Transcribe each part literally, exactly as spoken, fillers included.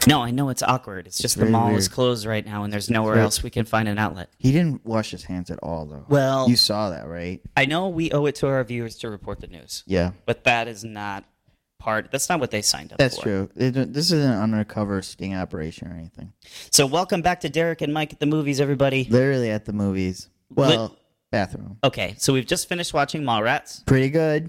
No, I know it's awkward. It's just the very mall weird. is closed right now, and there's nowhere very- else we can find an outlet. He didn't wash his hands at all, though. Well- you saw that, right? I know we owe it to our viewers to report the news, Yeah, but that is not part. That's not what they signed up that's for. true. It, this isn't an undercover sting operation or anything. So welcome back to Derek and Mike at the movies, everybody. Literally at the movies. Well, Lit- bathroom. Okay, so we've just finished watching Mallrats, Pretty good.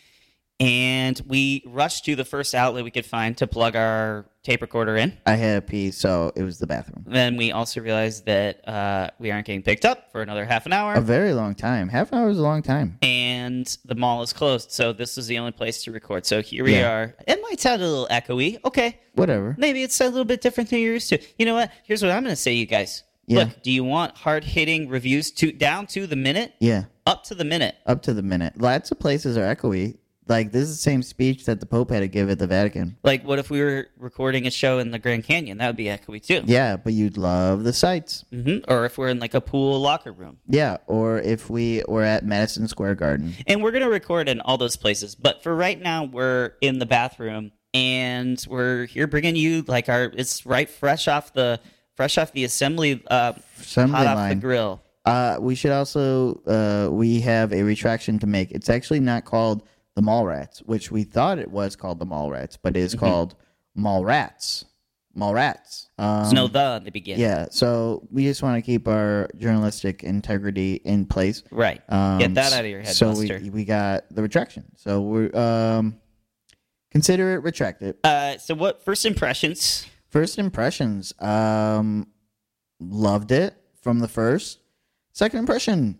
and we rushed to the first outlet we could find to plug our tape recorder in. I had a pee, so it was the bathroom. Then we also realized that uh, we aren't getting picked up for another half an hour. A very long time. Half an hour is a long time. And the mall is closed, so this is the only place to record. So here we Yeah. are. It might sound a little echoey. Okay, Whatever. maybe it's a little bit different than you're used to. You know what? Here's what I'm going to say, you guys. Yeah. Look, do you want hard-hitting reviews to down to the minute? Yeah, Up to the minute. up to the minute. Lots of places are echoey. Like, this is the same speech that the Pope had to give at the Vatican. Like, what if we were recording a show in the Grand Canyon? That would be echoey, too. Yeah, but you'd love the sights. hmm Or if we're in, like, a pool locker room. Yeah, or if we were at Madison Square Garden. And we're going to record in all those places. But for right now, we're in the bathroom, and we're here bringing you, like, our, it's right fresh off the, fresh off the assembly, uh, Assembly hot off the line. grill. Uh, we should also, uh, we have a retraction to make. It's actually not called the Mallrats, which we thought it was called the Mallrats, but it is Mm-hmm. called Mallrats. Mallrats. Um, There's no the in the beginning. Yeah, so we just want to keep our journalistic integrity in place. Right. Um, Get that out of your head, So Buster. we we got the retraction. So we're um, consider it retracted. Uh, so what, first impressions? First impressions, um, loved it from the first. Second impression,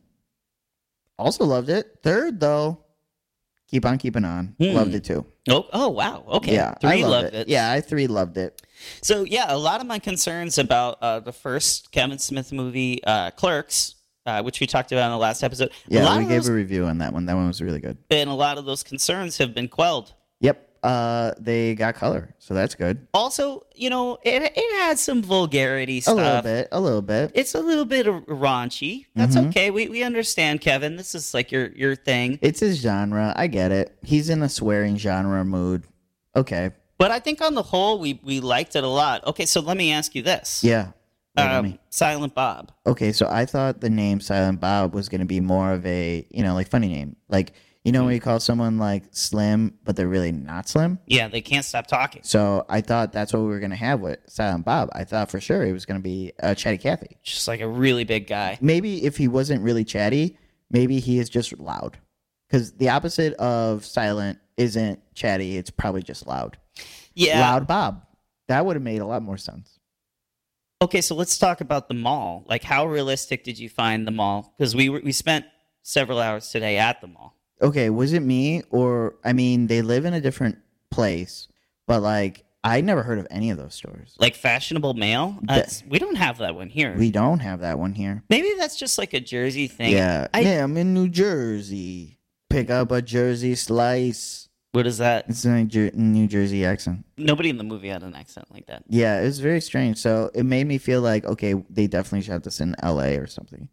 also loved it. Third, though, keep on keeping on. Hmm. Loved it too. Oh, oh wow. Okay. Yeah, Three I loved, loved it. it. Yeah, I three loved it. So yeah, a lot of my concerns about uh, the first Kevin Smith movie, uh, Clerks, uh, which we talked about in the last episode. a Yeah, lot we of gave those, a review on that one. That one was really good. and a lot of those concerns have been quelled. Yep. Uh, they got color, so that's good. Also, you know, it it had some vulgarity A stuff. little bit. A little bit. It's a little bit of raunchy. That's Mhm. okay. We we understand, Kevin. This is like your your thing. It's his genre. I get it. He's in a swearing genre mood. Okay. But I think on the whole, we we liked it a lot. Okay, so let me ask you this. Yeah. What do you Um, mean? Silent Bob. Okay, so I thought the name Silent Bob was going to be more of a, you know, like funny name. Like, you know, when you call someone like Slim, but they're really not Slim. Yeah, they can't stop talking. So I thought that's what we were going to have with Silent Bob. I thought for sure he was going to be uh, Chatty Cathy. Just like a really big guy. Maybe if he wasn't really chatty, maybe he is just loud. Because the opposite of silent isn't chatty, it's probably just loud. Yeah. Loud Bob. That would have made a lot more sense. Okay, so let's talk about the mall. Like, how realistic did you find the mall? Because we were, we spent several hours today at the mall. Okay, was it me or, I mean, they live in a different place, but like, I never heard of any of those stores. Like fashionable male? Uh, The- it's- we don't have that one here. We don't have that one here. Maybe that's just like a Jersey thing. Yeah. I- yeah, I'm in New Jersey. Pick up a Jersey slice. What is that? It's a Jer- New Jersey accent. Nobody in the movie had an accent like that. Yeah, it was very strange. So it made me feel like, okay, they definitely shot this in L A or something.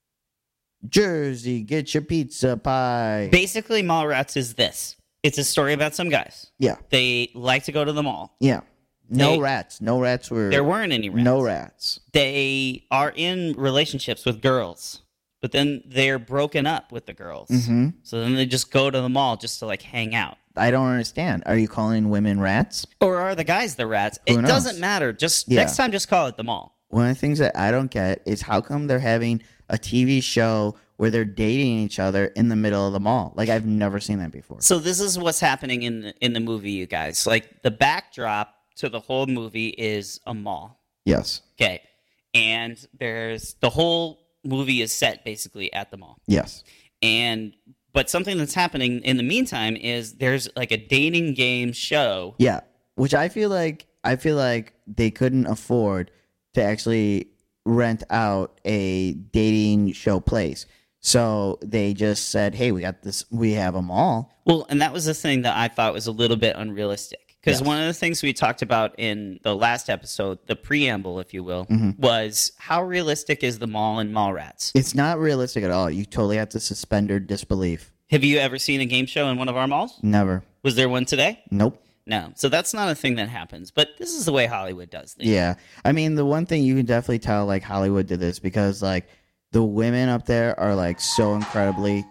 Jersey, get your pizza pie. Basically, Mallrats is this. It's a story about some guys. Yeah, They like to go to the mall. yeah. No They- rats. No rats were. There weren't any rats. no rats. They are in relationships with girls, but then they're broken up with the girls. hmm So then they just go to the mall just to like hang out. I don't understand. Are you calling women rats? Or are the guys the rats? Who It knows? doesn't matter. Just Yeah. next time, just call it the mall. One of the things that I don't get is how come they're having a T V show where they're dating each other in the middle of the mall? Like, I've never seen that before. So this is what's happening in the, in the movie, you guys. Like the backdrop to the whole movie is a mall. Yes. Okay, and there's the whole movie is set basically at the mall. Yes. And but something that's happening in the meantime is there's like a dating game show. Yeah. Which I feel like I feel like they couldn't afford to actually rent out a dating show place. So they just said, "Hey, we got this. We have a mall." Well, and that was the thing that I thought was a little bit unrealistic. Because Yes. one of the things we talked about in the last episode, the preamble, if you will, Mhm. was how realistic is the mall in Mallrats? It's not realistic at all. You totally have to suspend your disbelief. Have you ever seen a game show in one of our malls? Never. Was there one today? Nope. No. So that's not a thing that happens. But this is the way Hollywood does things. Yeah. I mean, the one thing you can definitely tell, like, Hollywood did this because, like, the women up there are, like, so incredibly.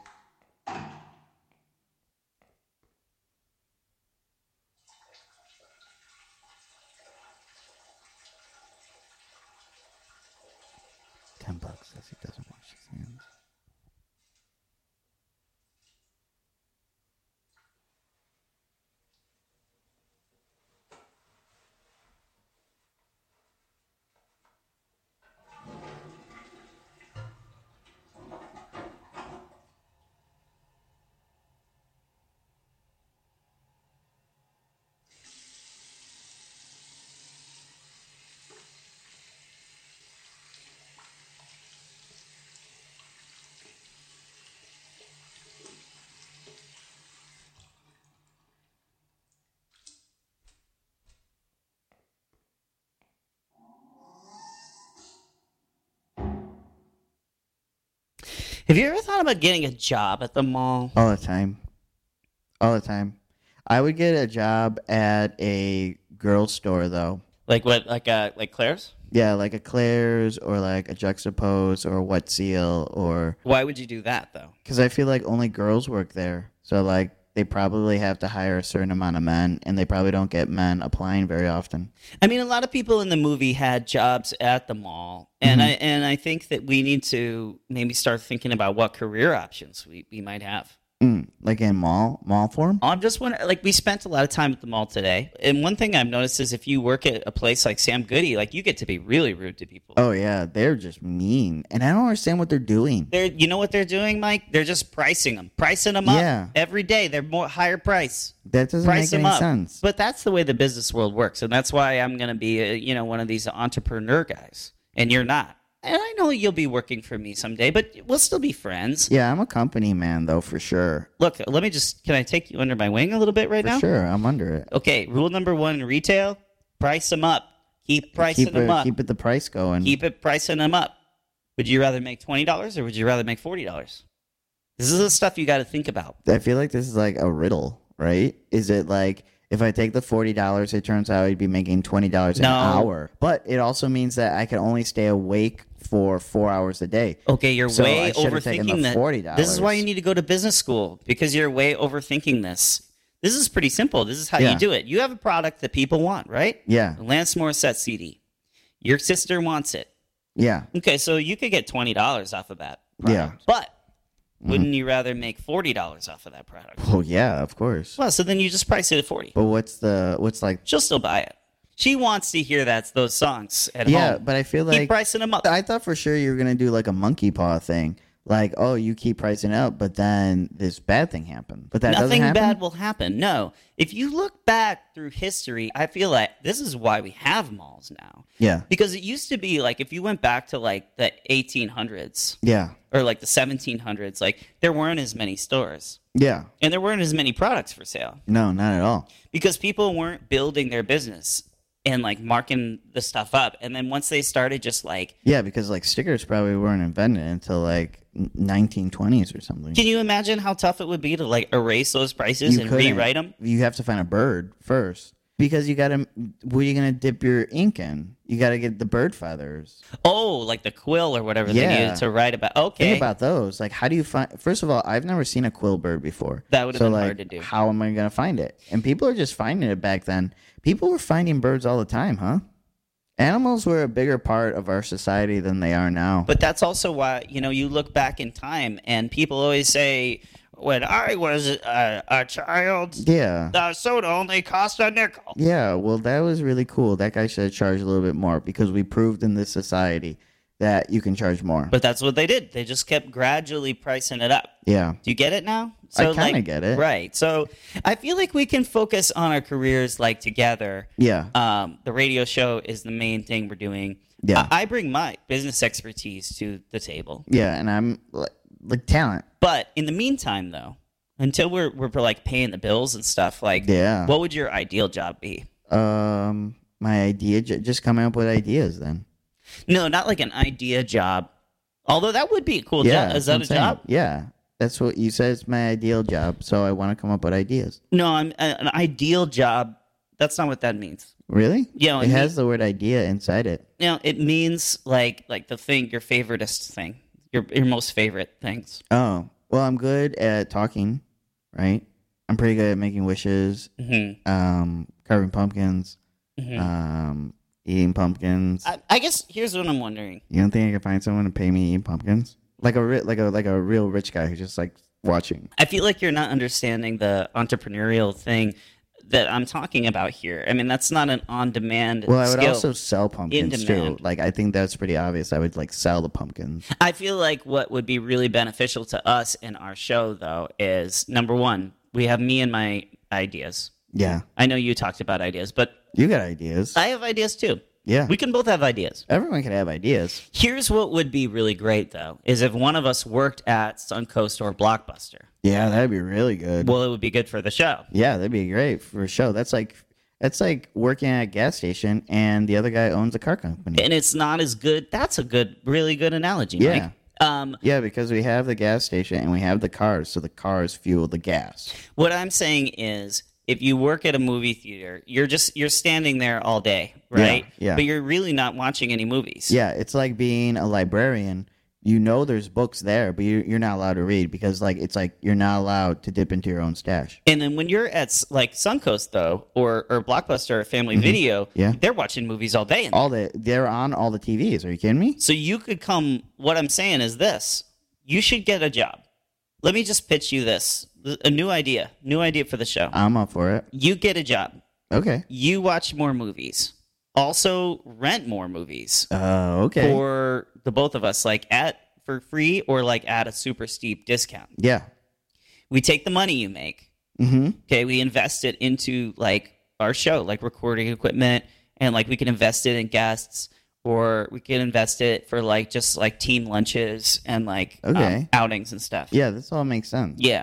Ten bucks says he doesn't wash his hands. Have you ever thought about getting a job at the mall? All the time. All the time. I would get a job at a girls' store, though. Like what? Like uh, like Claire's? Yeah, like a Claire's or like a Juxtapose or a Wet Seal or... Why would you do that, though? Because I feel like only girls work there. So, like, they probably have to hire a certain amount of men, and they probably don't get men applying very often. I mean, a lot of people in the movie had jobs at the mall, and mm-hmm. I and I think that we need to maybe start thinking about what career options we, we might have. Mm, like in mall mall form? I'm just wondering, like, we spent a lot of time at the mall today, and one thing I've noticed is if you work at a place like Sam Goody, like, you get to be really rude to people. Oh yeah, they're just mean, and I don't understand what they're doing. They're, you know what they're doing, Mike? They're just pricing them, pricing them up. Yeah. Every day, they're more higher price. That doesn't Price make them any up. sense. But that's the way the business world works, and that's why I'm going to be, a, you know, one of these entrepreneur guys, and you're not. And I know you'll be working for me someday, but we'll still be friends. Yeah, I'm a company man, though, for sure. Look, let me just, can I take you under my wing a little bit right for now? Sure, I'm under it. Okay, rule number one in retail, price them up. Keep pricing keep them it, up. Keep it the price going. Keep it pricing them up. Would you rather make twenty dollars or would you rather make forty dollars? This is the stuff you got to think about. I feel like this is like a riddle, right? Is it like... If I take the forty dollars, it turns out I'd be making twenty dollars an no. hour. But it also means that I can only stay awake for four hours a day. Okay, you're so way I overthinking that. forty dollars. This is why you need to go to business school, because you're way overthinking this. This is pretty simple. This is how yeah. you do it. You have a product that people want, right? Yeah. The Lance Morissette C D. Your sister wants it. Yeah. Okay, so you could get twenty dollars off of that product. Yeah. But wouldn't you rather make forty dollars off of that product? Oh yeah, of course. Well, so then you just price it at forty. But what's the what's like? She'll still buy it. She wants to hear that those songs at yeah, home. but I feel like keep pricing them up. I thought for sure you were gonna do like a monkey paw thing, like oh you keep pricing up, but then this bad thing happened. But that nothing doesn't happen? bad will happen. No, if you look back through history, I feel like this is why we have malls now. Yeah, because it used to be like if you went back to like the eighteen hundreds. Yeah. Or like the seventeen hundreds, like there weren't as many stores. Yeah. And there weren't as many products for sale. No, not at all. Because people weren't building their business and like marking the stuff up. And then once they started just like... Yeah, because like stickers probably weren't invented until like nineteen twenties or something. Can you imagine how tough it would be to like erase those prices you and couldn't. rewrite them? You have to find a bird first. Because you got to, what are you going to dip your ink in? You got to get the bird feathers. Oh, like the quill or whatever yeah. they needed to write about. Okay. Think about those. Like, how do you find, first of all, I've never seen a quill bird before. That would have so, been like, hard to do. How am I going to find it? And people are just finding it back then. People were finding birds all the time, huh? Animals were a bigger part of our society than they are now. But that's also why, you know, you look back in time and people always say, when I was a, a child, yeah, the soda only cost a nickel. Yeah, well, that was really cool. That guy should have charged a little bit more because we proved in this society that you can charge more. But that's what they did. They just kept gradually pricing it up. Yeah. Do you get it now? So, I kind of like, get it. Right. So I feel like we can focus on our careers like together. Yeah. Um, the radio show is the main thing we're doing. Yeah. I, I bring my business expertise to the table. Yeah, and I'm like, like talent. But in the meantime, though, until we're we're like paying the bills and stuff, like, yeah. what would your ideal job be? Um, my idea, just coming up with ideas then. No, not like an idea job. Although that would be a cool yeah, job. Is that a saying. job? Yeah. That's what you said. It's my ideal job. So I want to come up with ideas. No, I'm an ideal job That's not what that means. Really? You know, it it has mean- the word idea inside it. You know, it means like like the thing, your favoritist thing, your your most favorite things. Oh, well, I'm good at talking, right? I'm pretty good at making wishes, Mm-hmm. um, carving pumpkins, Mm-hmm. um, eating pumpkins. I, I guess here's what I'm wondering. You don't think I could find someone to pay me eat pumpkins? Like a ri- like a like a real rich guy who's just like watching. I feel like you're not understanding the entrepreneurial thing that I'm talking about here. I mean, that's not an on-demand Well, I would skill. also sell pumpkins too. demand. Like I think that's pretty obvious. I would like sell the pumpkins. I feel like what would be really beneficial to us in our show, though, is number one, we have me and my ideas. Yeah, I know you talked about ideas, but you got ideas. I have ideas too. yeah, We can both have ideas. everyone can have ideas. Here's what would be really great, though, is if one of us worked at Suncoast or Blockbuster. Yeah, that'd be really good. Well, it would be good for the show. Yeah, that'd be great for a show. That's like that's like working at a gas station and the other guy owns a car company. And it's not as good. That's a good, really good analogy, Yeah. Mike. Um, Yeah, because we have the gas station and we have the cars, so the cars fuel the gas. what I'm saying is, if you work at a movie theater, you're just you're standing there all day, right? yeah. But you're really not watching any movies. Yeah, it's like being a librarian. You know there's books there, but you- you're not allowed to read because like it's like you're not allowed to dip into your own stash. And then when you're at s- like Suncoast though, or or Blockbuster or Family Video, Mm-hmm. Yeah. they're watching movies all day. In All the they're on all the T Vs. Are you kidding me? So you could come. What I'm saying is this: you should get a job. Let me just pitch you this: a new idea, new idea for the show. I'm up for it. You get a job. Okay. You watch more movies. Also, rent more movies Uh, okay. for the both of us, like at for free or like at a super steep discount. yeah. We take the money you make. Mm-hmm. Okay, we invest it into like our show, like recording equipment, and like we can invest it in guests, or we can invest it for like just like team lunches and like um, Okay. outings and stuff. Yeah, this all makes sense. Yeah.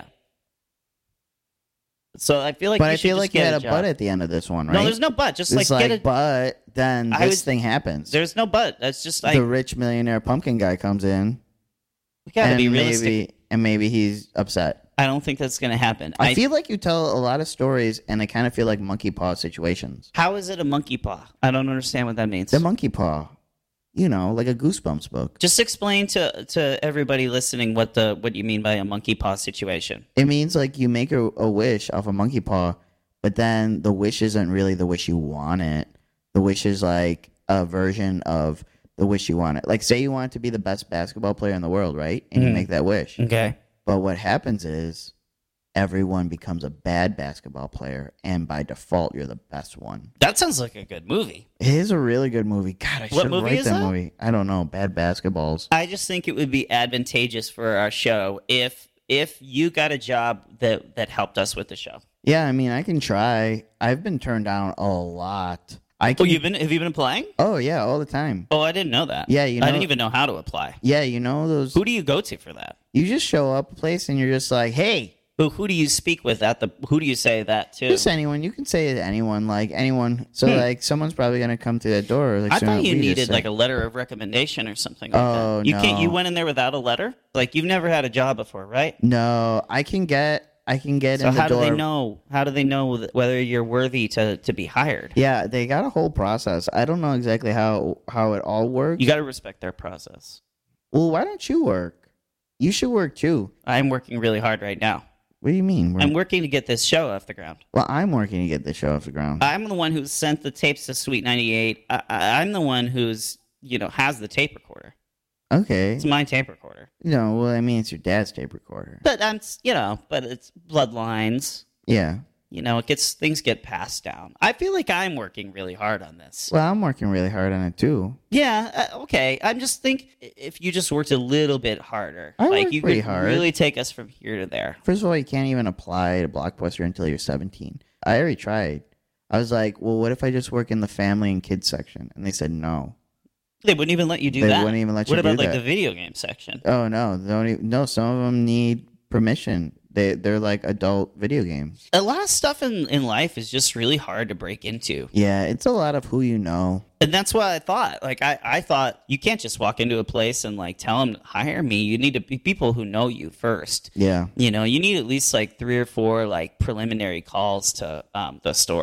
So I feel like, But you I should feel just like you get had a job. but at the end of this one, right? No, there's no but. Just It's like, like, get a. but then I this was- thing happens. There's no but. That's just like the rich millionaire pumpkin guy comes in, we gotta and be realistic. maybe and maybe he's upset. I don't think that's gonna happen. I, feel like you tell a lot of stories, and I kind of feel like monkey paw situations. How is it a monkey paw? I don't understand what that means. The monkey paw, you know, like a Goosebumps book. Just explain to to everybody listening what the what you mean by a monkey paw situation. It means like you make a, a wish off a monkey paw, but then the wish isn't really the wish you want it. The wish is like a version of the wish you want it. Like say you want to be the best basketball player in the world, right? And you Mhm. make that wish. Okay. But what happens is everyone becomes a bad basketball player, and by default, you're the best one. That sounds like a good movie. It is a really good movie. God, I What should movie write is that, that? movie. I don't know. Bad basketballs. I just think it would be advantageous for our show if if you got a job that that helped us with the show. Yeah, I mean, I can try. I've been turned down a lot. I Oh, can. you've been have you been applying? Oh yeah, all the time. Oh, I didn't know that. Yeah, you I know- didn't even know how to apply. Yeah, you know those. Who do you go to for that? You just show up a place and you're just like, hey, Who who do you speak with at the? Who do you say that to? just anyone. You can say it to anyone, like anyone. So Hmm. like, someo's probably gonna come through that door. Like, I someone thought you we just needed said. like a letter of recommendation or something like Oh, that. You can't. no. You went in there without a letter. Like you've never had a job before, right? No, I can get. I can get So in the how door. do they know? How do they know th- whether you're worthy to, to be hired? Yeah, they got a whole process. I don't know exactly how how it all works. You got to respect their process. Well, why don't you work? You should work too. I'm working really hard right now. What do you mean? We're- I'm working to get this show off the ground. well, I'm working to get this show off the ground. I'm the one who sent the tapes to Sweet ninety-eight. I, I, I'm the one who's you know has the tape recorder. Okay. It's my tape recorder. No, well, I mean, it's your dad's tape recorder. But I'm s- you know, but it's bloodlines. Yeah. You know, it gets things get passed down. I feel like I'm working really hard on this. Well, I'm working really hard on it too. Yeah, uh, okay. I'm just think if you just worked a little bit harder, I like work you pretty could hard. really take us from here to there. First of all, you can't even apply to Blockbuster until you're seventeen. I already tried. I was like, well, what if I just work in the family and kids section? And they said no. They wouldn't even let you do They that. wouldn't even let what you about do like that. the video game section? Oh no, they don't even, no. Some of them need permission. They they're like adult video games. A lot of stuff in, in life is just really hard to break into. Yeah, it's a lot of who you know. And that's what I thought. Like, I, I thought you can't just walk into a place and, like, tell them, hire me. You need to be people who know you first. Yeah. You know, you need at least, like, three or four, like, preliminary calls to um, the store.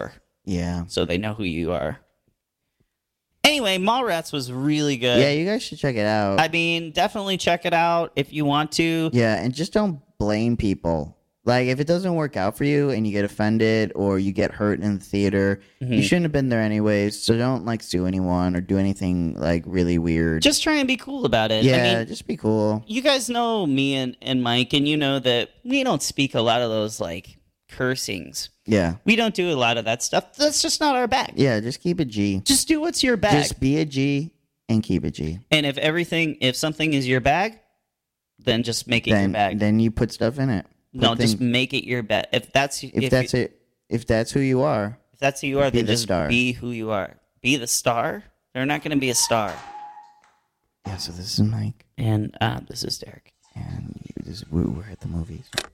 Yeah. so they know who you are. Anyway, Mallrats was really good. Yeah, you guys should check it out. I mean, definitely check it out if you want to. Yeah, and just don't blame people. Like, if it doesn't work out for you and you get offended or you get hurt in the theater, Mm-hmm. you shouldn't have been there anyways. So don't, like, sue anyone or do anything, like, really weird. Just try and be cool about it. yeah, I mean, just be cool. you guys know me and, and Mike, and you know that we don't speak a lot of those, like, cursings. Yeah. We don't do a lot of that stuff. That's just not our bag. Yeah, just keep it G. Just do what's your bag. Just be a G and keep it G. And if everything, if something is your bag, then just make it your Then, bag. then you put stuff in it. Put no, just things- make it your bag. If that's if, if, that's you, it, if that's who you are, if that's who you are, be then the just star. be who you are. Be the star. They're not going to be a star. yeah. So this is Mike, And uh, this is Derek. and you, this, we- we're at the movies.